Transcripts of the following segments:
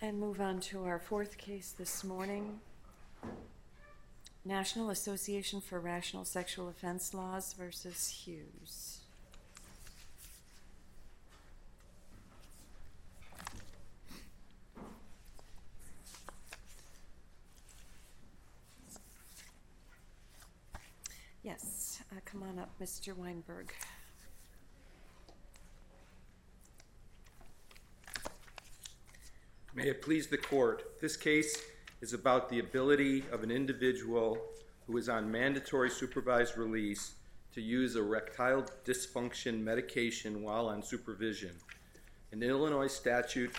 And move on to our fourth case this morning. National Association for Rational Sexual Offense Laws versus Hughes. Yes, come on up, Mr. Weinberg. May it please the court, this case is about the ability of an individual who is on mandatory supervised release to use erectile dysfunction medication while on supervision. An Illinois statute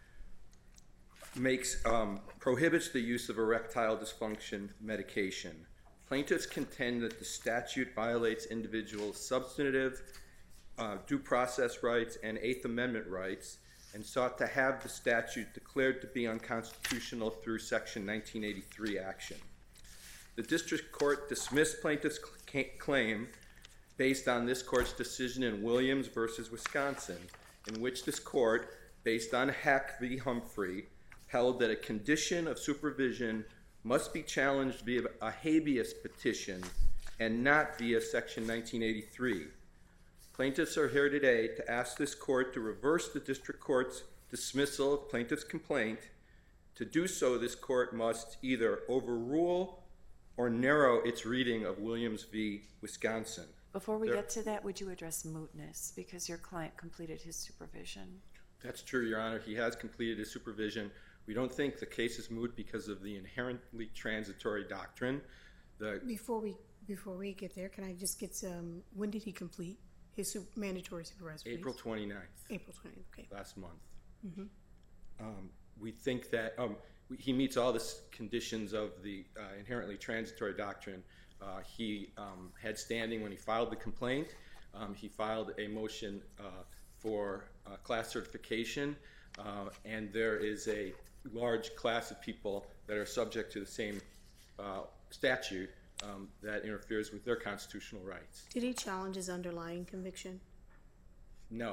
prohibits the use of erectile dysfunction medication. Plaintiffs contend that the statute violates individuals' substantive due process rights and Eighth Amendment rights, and sought to have the statute declared to be unconstitutional through Section 1983 action. The district court dismissed plaintiff's claim based on this court's decision in Williams v. Wisconsin, in which this court, based on Heck v. Humphrey, held that a condition of supervision must be challenged via a habeas petition and not via Section 1983. Plaintiffs are here today to ask this court to reverse the district court's dismissal of plaintiff's complaint. To do so, this court must either overrule or narrow its reading of Williams v. Wisconsin. Before we get to that, would you address mootness, because your client completed his supervision? That's true, Your Honor. He has completed his supervision. We don't think the case is moot because of the inherently transitory doctrine. Before we get there, can I just get some, when did he complete his mandatory supervised release? April 29th. April 29th, okay. Last month. Mm-hmm. We think that he meets all the conditions of the inherently transitory doctrine. He had standing when he filed the complaint. He filed a motion for class certification, and there is a large class of people that are subject to the same statute that interferes with their constitutional rights. Did he challenge his underlying conviction? No.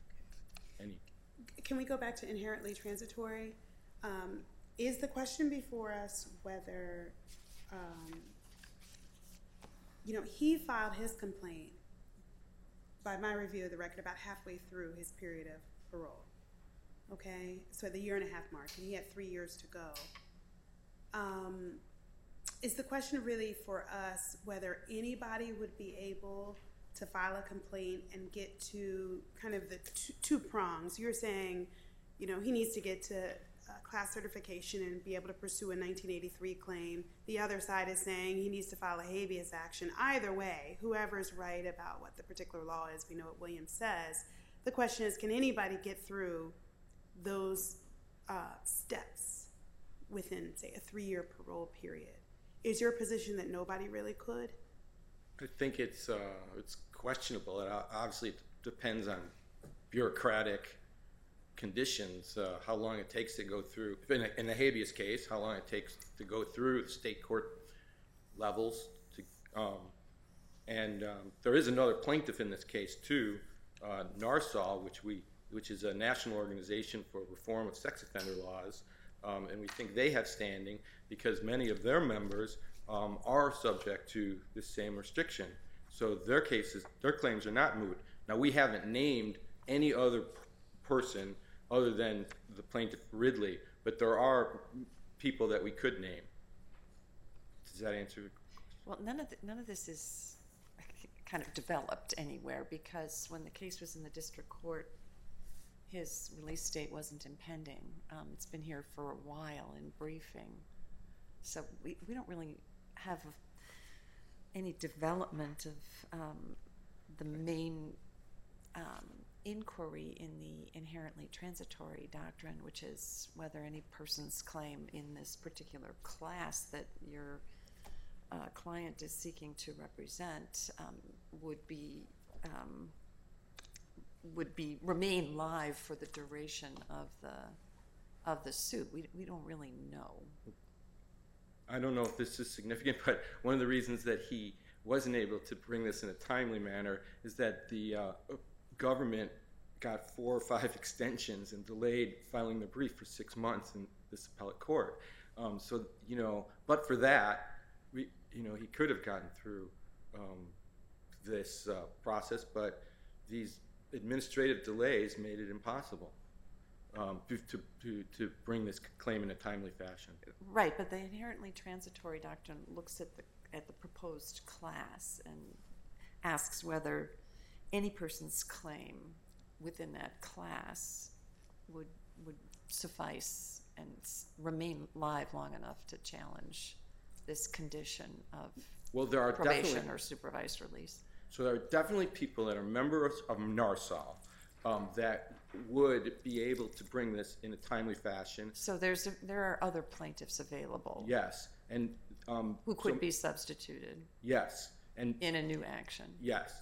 Can we go back to inherently transitory? Is the question before us whether, he filed his complaint, by my review of the record, about halfway through his period of parole. Okay? So at the 1.5-year mark, and he had 3 years to go. Is the question really for us whether anybody would be able to file a complaint and get to kind of the two prongs? You're saying, he needs to get to class certification and be able to pursue a 1983 claim. The other side is saying he needs to file a habeas action. Either way, whoever's right about what the particular law is, we know what Williams says. The question is, can anybody get through those steps within, say, a 3-year parole period? Is your position that nobody really could? I think it's questionable. Obviously, it depends on bureaucratic conditions, how long it takes to go through, in a habeas case, how long it takes to go through the state court levels. And there is another plaintiff in this case, too, NARSAL, which is a national organization for reform of sex offender laws. And we think they have standing because many of their members are subject to the same restriction. So their claims are not moot. Now, we haven't named any other person other than the plaintiff Ridley, but there are people that we could name. Does that answer your question? Well, none of this is kind of developed anywhere, because when the case was in the district court, his release date wasn't impending. It's been here for a while in briefing. So we don't really have any development of the main inquiry in the inherently transitory doctrine, which is whether any person's claim in this particular class that your client is seeking to represent would remain live for the duration of the suit. We don't really know. I don't know if this is significant, but one of the reasons that he wasn't able to bring this in a timely manner is that the government got 4 or 5 extensions and delayed filing the brief for 6 months in this appellate court. So, but for that, he could have gotten through this process, but these administrative delays made it impossible to bring this claim in a timely fashion. Right, but the inherently transitory doctrine looks at the proposed class and asks whether any person's claim within that class would suffice and remain live long enough to challenge this condition of probation or supervised release. So there are definitely people that are members of NARSOL that would be able to bring this in a timely fashion. So there are other plaintiffs available. Yes, and who could be substituted. Yes, and in a new action. Yes,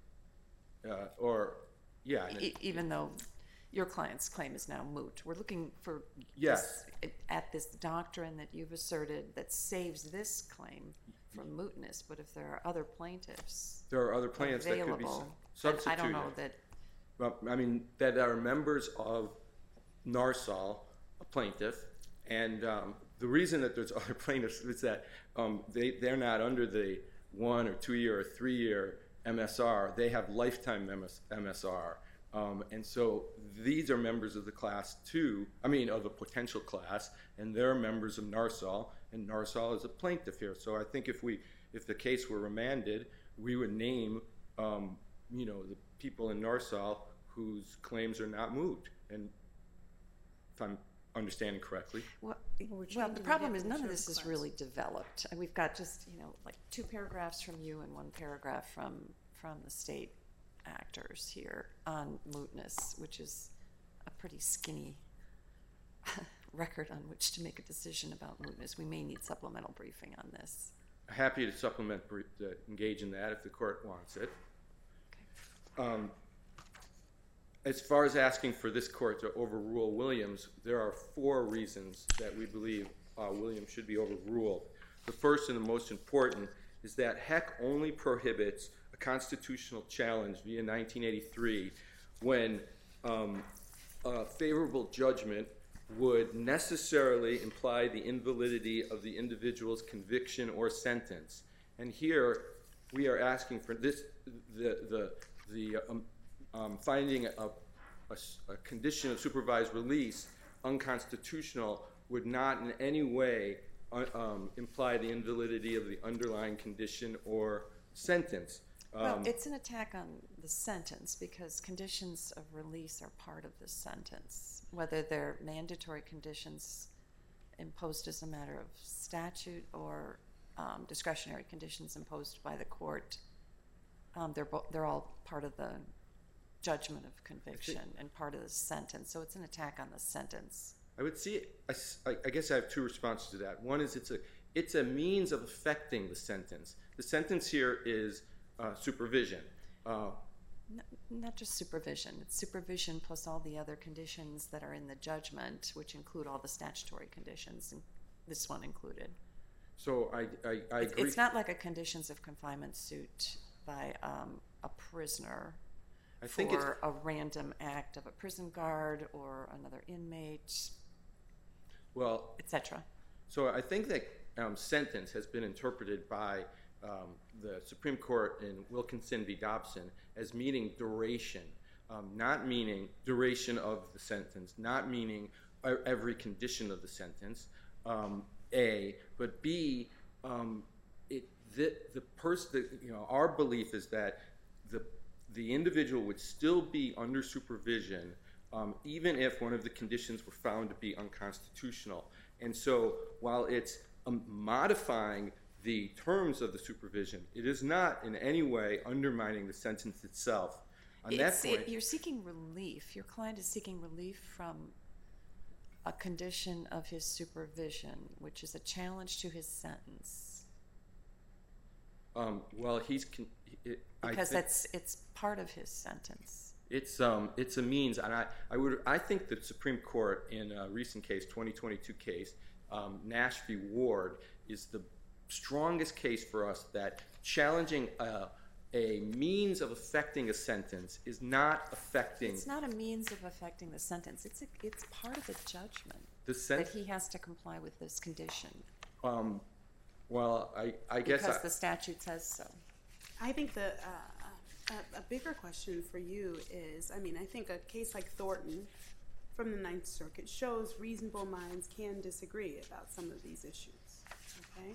even though your client's claim is now moot, we're looking for this doctrine that you've asserted that saves this claim from mootness. But if there are other plaintiffs, that could be substituted. I don't know that. Well, I mean, that are members of NARSOL, a plaintiff, and the reason that there's other plaintiffs is that they're not under the 1 or 2 year or 3 year MSR. They have lifetime MSR, and so these are members of the class too. I mean, of the potential class, and they're members of NARSOL, and NARSOL is a plaintiff here. So I think if the case were remanded, we would name the people in NARSOL whose claims are not moot. And if I'm understanding correctly. Well, the problem is none of this is really developed. And we've got just, like 2 paragraphs from you and 1 paragraph from the state actors here on mootness, which is a pretty skinny record on which to make a decision about mootness. We may need supplemental briefing on this. Happy to engage in that if the court wants it. Okay. As far as asking for this court to overrule Williams, there are 4 reasons that we believe Williams should be overruled. The first and the most important is that Heck only prohibits a constitutional challenge via 1983 when a favorable judgment would necessarily imply the invalidity of the individual's conviction or sentence. And here we are asking for this, finding a condition of supervised release unconstitutional would not in any way imply the invalidity of the underlying condition or sentence. Well, it's an attack on the sentence because conditions of release are part of the sentence, whether they're mandatory conditions imposed as a matter of statute or discretionary conditions imposed by the court. They're all part of the judgment of conviction and part of the sentence. So it's an attack on the sentence. I would see it. I guess I have 2 responses to that. One is it's a means of affecting the sentence. The sentence here is supervision. Not just supervision. It's supervision plus all the other conditions that are in the judgment, which include all the statutory conditions, and this one included. So I agree. It's not like a conditions of confinement suit by a prisoner for a random act of a prison guard or another inmate, etc. So I think that sentence has been interpreted by the Supreme Court in Wilkinson v. Dobson as meaning duration, not meaning duration of the sentence, not meaning every condition of the sentence, A, but B, our belief is that the individual would still be under supervision even if one of the conditions were found to be unconstitutional. And so while it's modifying the terms of the supervision, it is not in any way undermining the sentence itself. On that point, you're seeking relief. Your client is seeking relief from a condition of his supervision, which is a challenge to his sentence. Because it's part of his sentence. It's a means, and I think the Supreme Court in a recent case, 2022 case, Nash v. Ward, is the strongest case for us that challenging a means of affecting a sentence is not affecting It's not a means of affecting the sentence. It's part of the judgment the that sentence. he has to comply with this condition Well, I guess because the statute says so. I think a bigger question for you is, I mean, I think a case like Thornton from the Ninth Circuit shows reasonable minds can disagree about some of these issues, okay?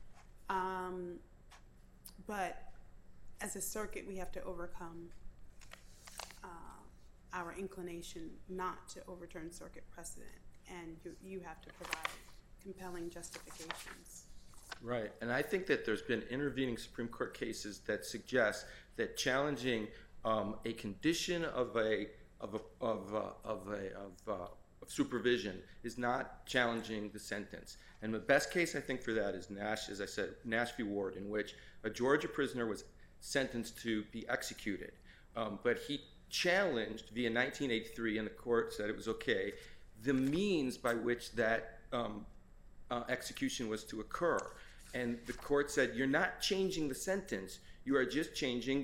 But as a circuit, we have to overcome our inclination not to overturn circuit precedent, and you have to provide compelling justifications. Right, and I think that there's been intervening Supreme Court cases that suggest that challenging a condition of supervision is not challenging the sentence. And the best case I think for that is Nash, as I said, Nash v. Ward, in which a Georgia prisoner was sentenced to be executed, but he challenged via 1983, and the court said it was okay, the means by which that execution was to occur. And the court said, you're not changing the sentence, you're just challenging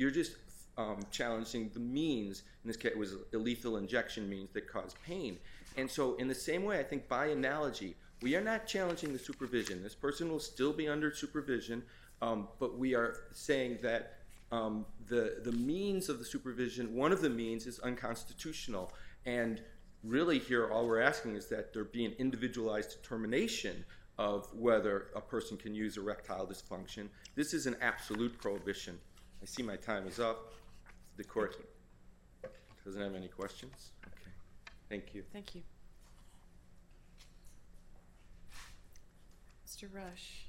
the means. In this case, it was a lethal injection means that caused pain. And so in the same way, I think by analogy, we are not challenging the supervision. This person will still be under supervision, but we are saying that the means of the supervision, one of the means is unconstitutional. And really here, all we're asking is that there be an individualized determination of whether a person can use erectile dysfunction. This is an absolute prohibition. I see my time is up. The court doesn't have any questions? Okay. Thank you. Thank you. Mr. Rush.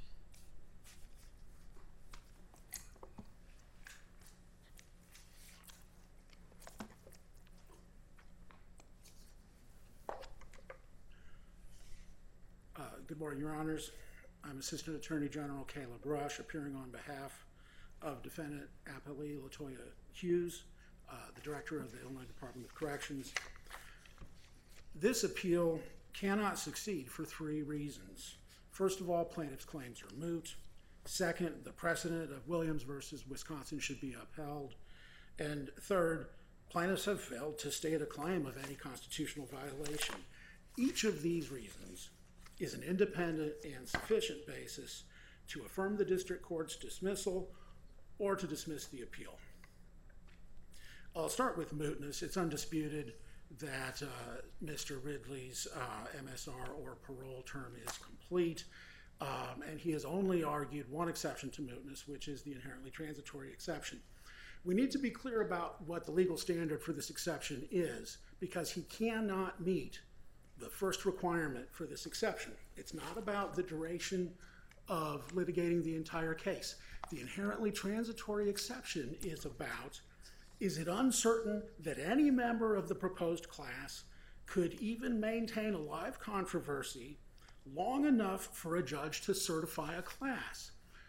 Good morning, Your Honors. I'm Assistant Attorney General Caleb Rush, appearing on behalf of Defendant Appellee Latoya Hughes, the Director of the Illinois Department of Corrections. This appeal cannot succeed for three reasons. First of all, plaintiff's claims are moot. Second, the precedent of Williams versus Wisconsin should be upheld. And third, plaintiffs have failed to state a claim of any constitutional violation. Each of these reasons is an independent and sufficient basis to affirm the district court's dismissal or to dismiss the appeal. I'll start with mootness. It's undisputed that Mr. Ridley's MSR or parole term is complete, and he has only argued one exception to mootness, which is the inherently transitory exception. We need to be clear about what the legal standard for this exception is, because he cannot meet the first requirement for this exception. It's not about the duration of litigating the entire case. The inherently transitory exception is about, is it uncertain that any member of the proposed class could even maintain a live controversy long enough for a judge to certify a class?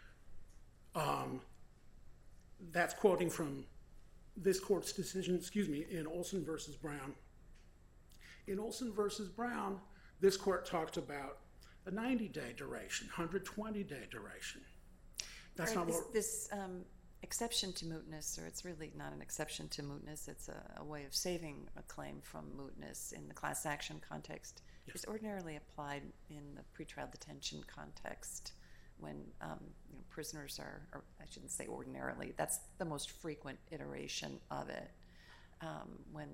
That's quoting from this court's decision, in Olson versus Brown. In Olson versus Brown, this court talked about a 90-day duration, 120-day duration. That's not what... This exception to mootness, or it's really not an exception to mootness, it's a way of saving a claim from mootness in the class action context. Yes. It's ordinarily applied in the pretrial detention context when prisoners are, or I shouldn't say ordinarily, that's the most frequent iteration of it. When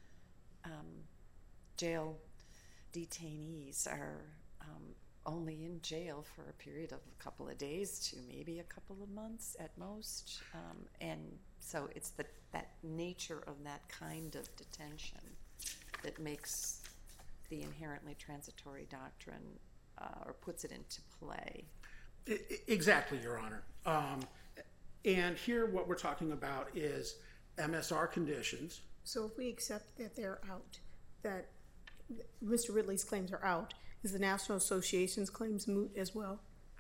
jail detainees are only in jail for a period of a couple of days to maybe a couple of months at most. And so it's that nature of that kind of detention that makes the inherently transitory doctrine or puts it into play. Exactly, Your Honor. And here what we're talking about is MSR conditions. So if we accept that they're out, that Mr. Ridley's claims are out, is the National Association's claims moot as well?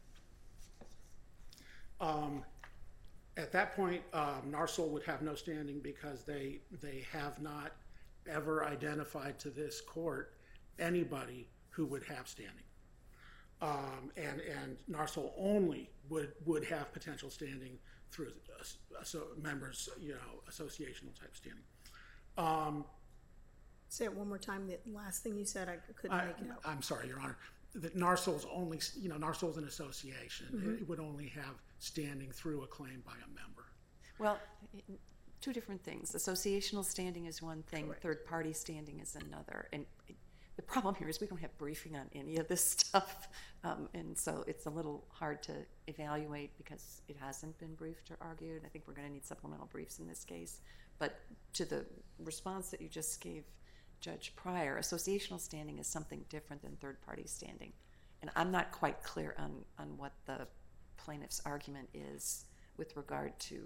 At that point, NARSOL would have no standing because they have not ever identified to this court anybody who would have standing. and NARSOL only would have potential standing through members, associational type standing. Say it one more time, the last thing you said, I couldn't make it out. I'm sorry, Your Honor. That NARSOL's only, NARSOL's an association. It would only have standing through a claim by a member. Well, two different things. Associational standing is one thing, third-party standing is another. And the problem here is we don't have briefing on any of this stuff, and so it's a little hard to evaluate because it hasn't been briefed or argued. I think we're going to need supplemental briefs in this case. But to the response that you just gave Judge Pryor, associational standing is something different than third-party standing. And I'm not quite clear on what the plaintiff's argument is with regard to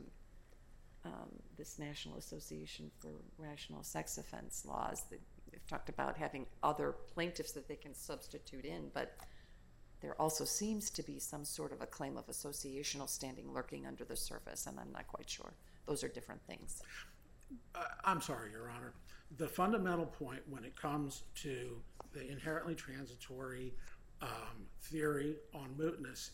this National Association for Rational Sex Offense laws. They've talked about having other plaintiffs that they can substitute in, but there also seems to be some sort of a claim of associational standing lurking under the surface, and I'm not quite sure. Those are different things. I'm sorry, Your Honor. The fundamental point when it comes to the inherently transitory theory on mootness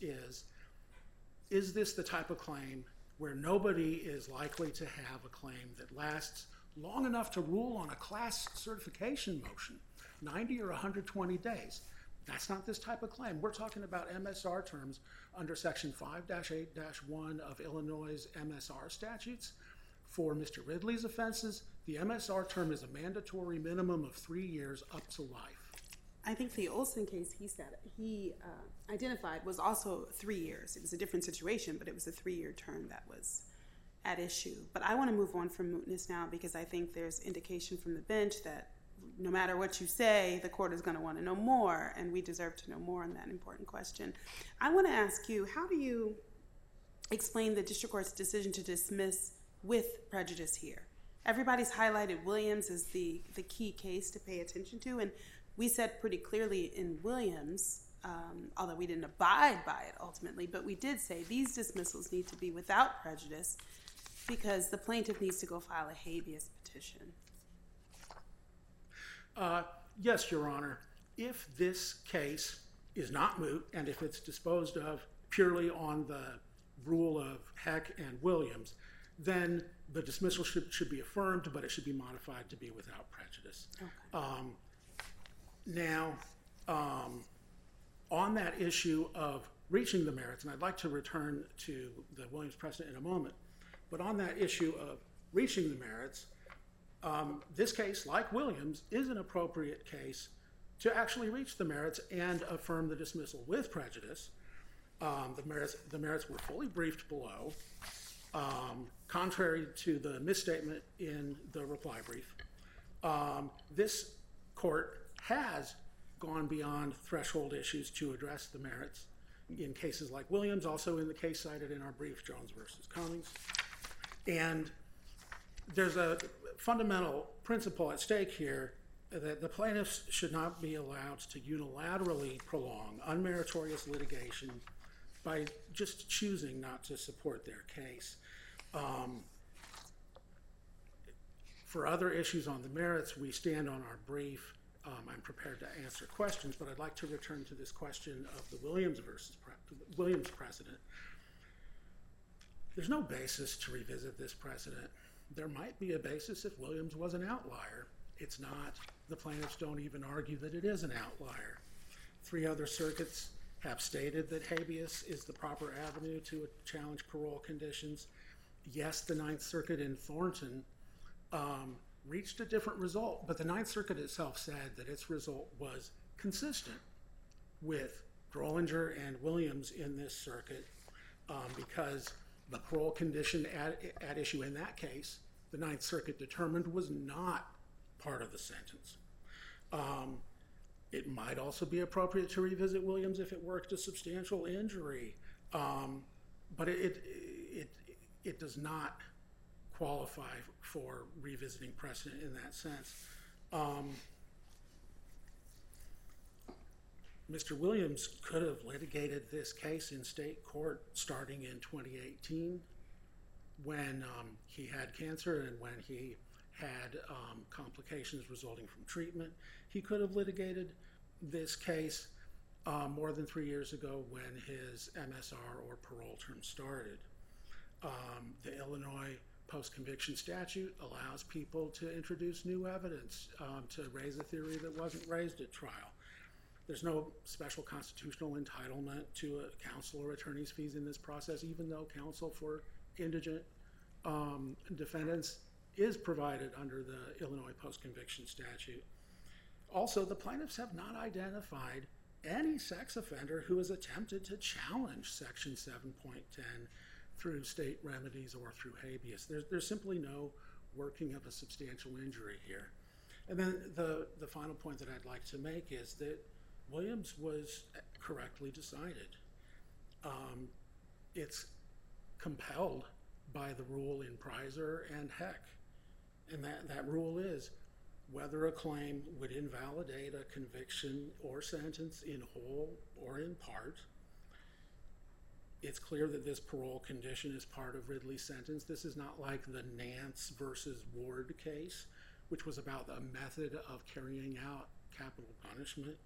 is this the type of claim where nobody is likely to have a claim that lasts long enough to rule on a class certification motion, 90 or 120 days? That's not this type of claim. We're talking about MSR terms under Section 5-8-1 of Illinois' MSR statutes. For Mr. Ridley's offenses, the MSR term is a mandatory minimum of 3 years up to life. I think the Olson case he identified was also 3 years. It was a different situation, but it was a 3-year term that was at issue. But I want to move on from mootness now because I think there's indication from the bench that no matter what you say, the court is going to want to know more, and we deserve to know more on that important question. I want to ask you, how do you explain the district court's decision to dismiss with prejudice here? Everybody's highlighted Williams as the key case to pay attention to, and we said pretty clearly in Williams, although we didn't abide by it ultimately, but we did say these dismissals need to be without prejudice because the plaintiff needs to go file a habeas petition. Yes, Your Honor. If this case is not moot and if it's disposed of purely on the rule of Heck and Williams, then the dismissal should be affirmed, but it should be modified to be without prejudice. Okay. Now, on that issue of reaching the merits, and I'd like to return to the Williams precedent in a moment, but on that issue of reaching the merits, this case, like Williams, is an appropriate case to actually reach the merits and affirm the dismissal with prejudice. The merits were fully briefed below, contrary to the misstatement in the reply brief. This court has gone beyond threshold issues to address the merits in cases like Williams, also in the case cited in our brief, Jones versus Cummings. And there's a fundamental principle at stake here that the plaintiffs should not be allowed to unilaterally prolong unmeritorious litigation by just choosing not to support their case. For other issues on the merits, we stand on our brief. I'm prepared to answer questions, but I'd like to return to this question of the Williams precedent. There's no basis to revisit this precedent. There might be a basis if Williams was an outlier. It's not. The plaintiffs don't even argue that it is an outlier. 3 other circuits have stated that habeas is the proper avenue to challenge parole conditions. Yes, the Ninth Circuit in Thornton reached a different result, but the Ninth Circuit itself said that its result was consistent with Drollinger and Williams in this circuit because the parole condition at issue in that case, the Ninth Circuit determined was not part of the sentence. It might also be appropriate to revisit Williams if it worked a substantial injury, but it does not qualify for revisiting precedent in that sense. Mr. Williams could have litigated this case in state court starting in 2018 when he had cancer and when he had complications resulting from treatment. He could have litigated this case more than 3 years ago when his MSR or parole term started. The Illinois post-conviction statute allows people to introduce new evidence to raise a theory that wasn't raised at trial. There's no special constitutional entitlement to a counsel or attorney's fees in this process, even though counsel for indigent defendants is provided under the Illinois post-conviction statute. Also, the plaintiffs have not identified any sex offender who has attempted to challenge Section 7.10 through state remedies or through habeas. There's simply no working of a substantial injury here. And then the final point that I'd like to make is that Williams was correctly decided. It's compelled by the rule in Prizer and Heck. And that rule is whether a claim would invalidate a conviction or sentence in whole or in part. It's clear that this parole condition is part of Ridley's sentence. This is not like the Nance versus Ward case, which was about the method of carrying out capital punishment.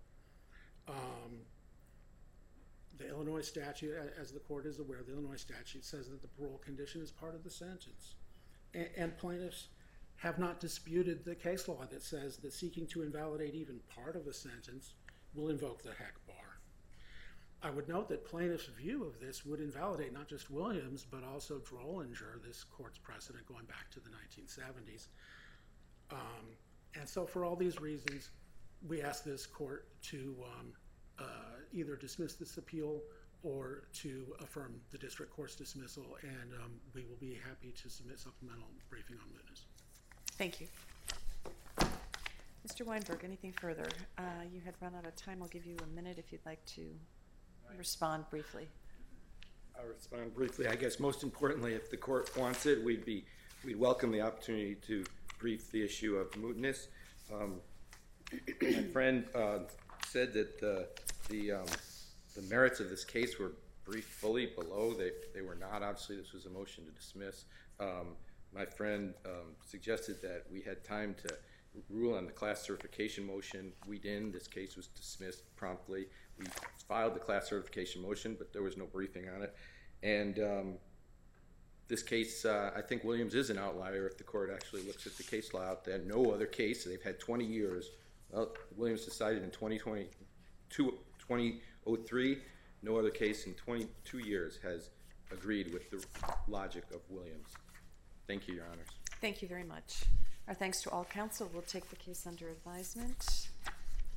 The Illinois statute, as the court is aware, the Illinois statute says that the parole condition is part of the sentence. And plaintiffs have not disputed the case law that says that seeking to invalidate even part of a sentence will invoke the Heck bar. I would note that plaintiffs' view of this would invalidate not just Williams, but also Drollinger, this court's precedent going back to the 1970s. And so for all these reasons, we ask this court to either dismiss this appeal or to affirm the district court's dismissal, and we will be happy to submit supplemental briefing on witness. Thank you. Mr. Weinberg, anything further? You had run out of time. I'll give you a minute if you'd like to respond briefly. I'll respond briefly. I guess most importantly, if the court wants it, we'd welcome the opportunity to brief the issue of mootness. My friend said that the merits of this case were briefed fully below. They were not. Obviously, this was a motion to dismiss. My friend suggested that we had time to rule on the class certification motion. We didn't. This case was dismissed promptly. We filed the class certification motion, but there was no briefing on it. And this case, I think Williams is an outlier if the court actually looks at the case law out there. No other case. They've had 20 years. Well, Williams decided in 2003. No other case in 22 years has agreed with the logic of Williams. Thank you, Your Honors. Thank you very much. Our thanks to all counsel. We'll take the case under advisement.